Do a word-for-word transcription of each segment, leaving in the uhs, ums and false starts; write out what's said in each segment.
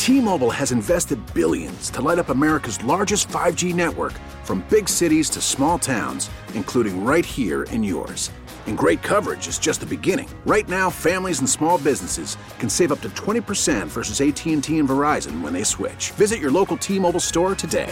T-Mobile has invested billions to light up America's largest five G network, from big cities to small towns, including right here in yours. And great coverage is just the beginning. Right now, families and small businesses can save up to twenty percent versus A T and T and Verizon when they switch. Visit your local T-Mobile store today.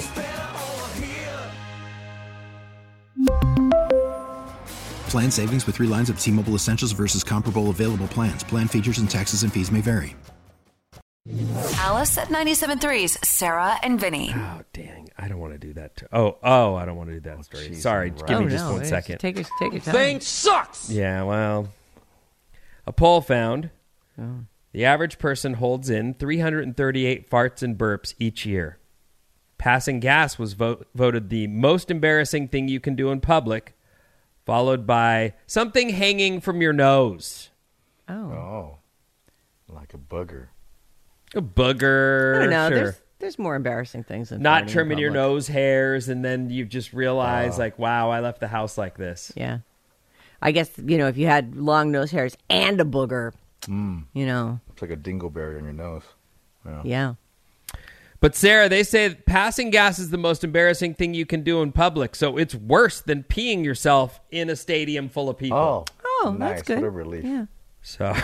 Plan savings with three lines of T-Mobile Essentials versus comparable available plans. Plan features and taxes and fees may vary. Alice at ninety-seven point three's Sarah and Vinny. Oh, dang. I don't want to do that. To, oh, oh, I don't want to do that oh, story. Geez, Sorry, right. give me oh, just no, one second. Take your, take your time. Thing sucks! Yeah, well, a poll found oh. the average person holds in three hundred thirty-eight farts and burps each year. Passing gas was vo- voted the most embarrassing thing you can do in public, followed by something hanging from your nose. Oh. Oh. Like a booger. A booger. I don't know. Sure. There's, there's more embarrassing things than not farting trimming in your public. nose hairs, and then you just realize, Oh. like, wow, I left the house like this. Yeah. I guess, you know, if you had long nose hairs and a booger, Mm. you know. It's like a dingleberry on your nose. Yeah. Yeah. But Sarah, they say that passing gas is the most embarrassing thing you can do in public, so it's worse than peeing yourself in a stadium full of people. Oh, Oh, nice. that's good. What a relief. Yeah. So...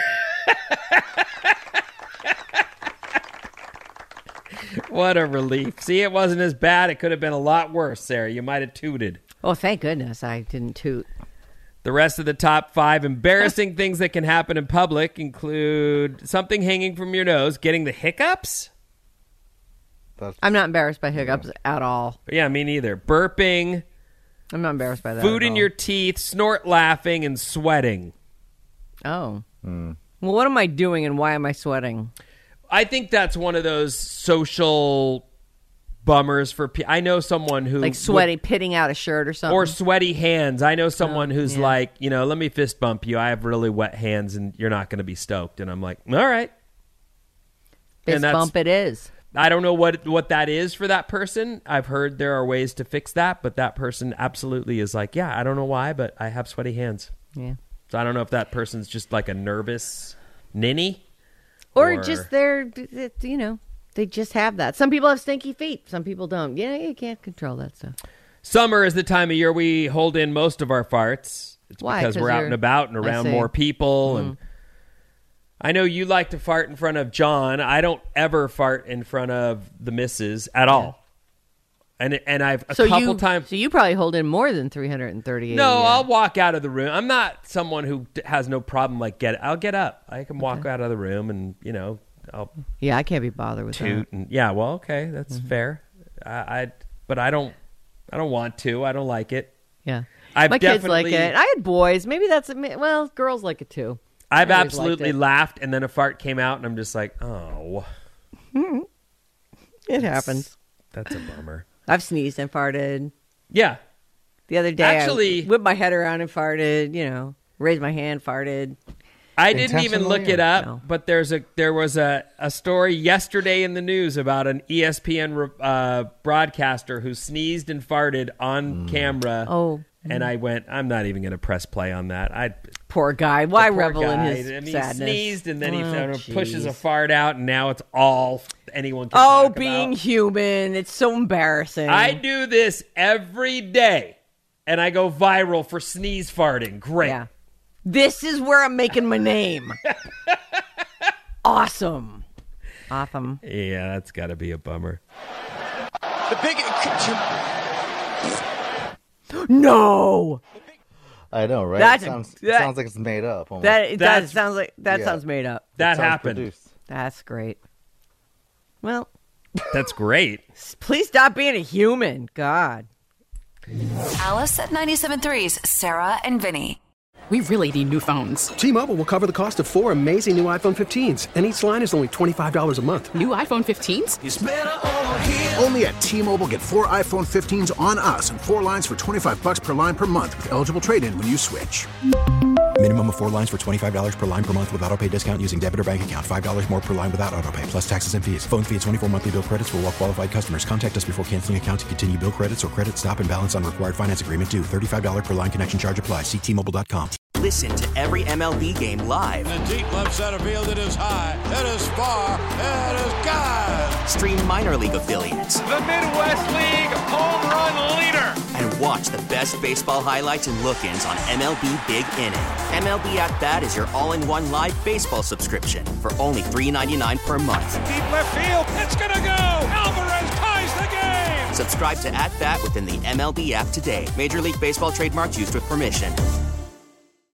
What a relief. See, it wasn't as bad. It could have been a lot worse, Sarah. You might have tooted. Oh, thank goodness I didn't toot. The rest of the top five embarrassing things that can happen in public include something hanging from your nose, getting the hiccups. That's, I'm not embarrassed by hiccups at all. Yeah, me neither. Burping, I'm not embarrassed by that food at in all. your teeth, snort laughing, and sweating. Oh. mm. Well, what am I doing and why am I sweating? I think that's one of those social bummers for people. I know someone who... Like sweaty, pitting out a shirt or something? Or sweaty hands. I know someone Oh, who's yeah. like, you know, let me fist bump you. I have really wet hands and you're not going to be stoked. And I'm like, all right. Fist and that's- bump it is. I don't know what what that is for that person. I've heard there are ways to fix that, but that person absolutely is like, yeah, I don't know why, but I have sweaty hands. Yeah. So I don't know if that person's just like a nervous ninny. Or, Or- just they're, you know, they just have that. Some people have stinky feet. Some people don't. Yeah, you can't control that stuff. Summer is the time of year we hold in most of our farts. It's Why? because 'Cause we're out you're- and about and I around see. more people. Mm. And I know you like to fart in front of John. I don't ever fart in front of the missus at all. And and I've a so couple you, times. So you probably hold in more than three hundred thirty-eight. No, a year. I'll walk out of the room. I'm not someone who d- has no problem like get. I'll get up. I can walk Okay. out of the room and you know I'll Yeah, I can't be bothered with toot that. and yeah. Well, okay, that's Mm-hmm. fair. I, I but I don't. I don't want to. I don't like it. Yeah. I've My kids like definitely- it. I had boys. Maybe that's, well, girls like it too. I've I always liked absolutely it. laughed, and then a fart came out, and I'm just like, oh, It happens. that's a bummer. I've sneezed and farted. Yeah, The other day, Actually- I whipped my head around and farted, you know, raised my hand, farted. I didn't even look Intentionally it or- up, No. but there's a there was a, a story yesterday in the news about an E S P N uh, broadcaster who sneezed and farted on camera. Oh. And I went, I'm not even going to press play on that. I Poor guy. Why poor revel in guy. his I mean, sadness? He sneezed and then he Oh, kind of pushes a jeez. fart out, and now it's all anyone can Oh, talk being about. human. It's so embarrassing. I do this every day, and I go viral for sneeze farting. Great. Yeah. This is where I'm making my name. Awesome. Awesome. Yeah, that's got to be a bummer. The big. No. I know, right? That's it a- sounds, it that- sounds like it's made up. Almost. That it That's- does sounds like that yeah. sounds made up. That Sounds happened. produced. That's great. Well, That's great. please stop being a human. God. Alice at ninety-seven point three's Sarah and Vinny. We really need new phones. T-Mobile will cover the cost of four amazing new iPhone fifteens, and each line is only twenty-five dollars a month. New iPhone fifteens? Only at T-Mobile, get four iPhone fifteens on us and four lines for twenty-five bucks per line per month with eligible trade-in when you switch. Minimum of four lines for twenty-five dollars per line per month with autopay discount using debit or bank account. five dollars more per line without autopay, plus taxes and fees. Phone fee at twenty-four monthly bill credits for well-qualified customers. Contact us before canceling account to continue bill credits or credit stop and balance on required finance agreement due. thirty-five dollars per line connection charge applies. See T Mobile dot com. Listen to every M L B game live. In the deep left center field, it is high, it is far, it is gone. stream minor league affiliates. The Midwest League home run leader. And watch the best baseball highlights and look-ins on M L B Big Inning. M L B At Bat is your all-in-one live baseball subscription for only three dollars and ninety-nine cents per month. Deep left field. It's going to go. Alvarez ties the game. Subscribe to At Bat within the M L B app today. Major League Baseball trademarks used with permission.